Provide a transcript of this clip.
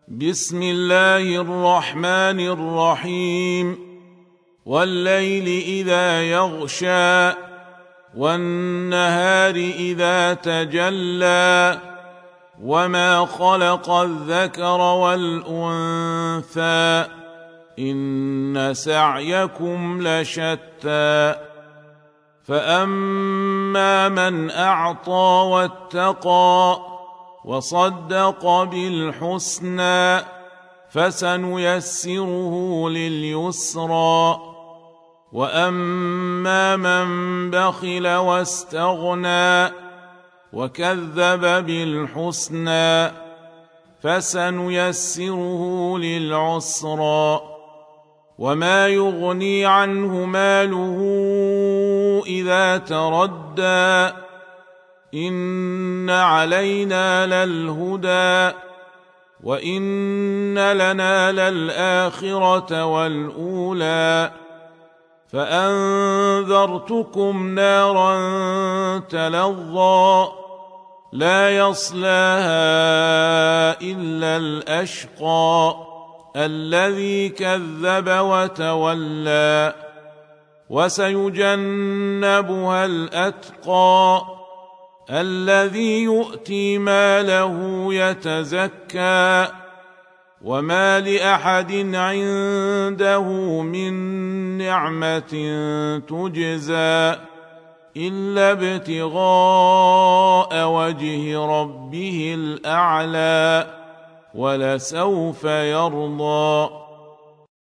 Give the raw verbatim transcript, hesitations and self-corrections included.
بسم الله الرحمن الرحيم والليل إذا يغشى والنهار إذا تجلى وما خلق الذكر والأنثى إن سعيكم لشتى فأما من أعطى واتقى وصدق بالحسنى فسنيسره لليسرى وأما من بخل واستغنى وكذب بالحسنى فسنيسره للعسرى وما يغني عنه ماله إذا تردى إن علينا للهدى وإن لنا للآخرة والأولى فأنذرتكم نارا تلظى لا يصلاها إلا الأشقى الذي كذب وتولى وسيجنبها الأتقى الذي يؤتي ماله يتزكى وما لأحد عنده من نعمة تجزى إلا ابتغاء وجه ربه الأعلى ولسوف يرضى.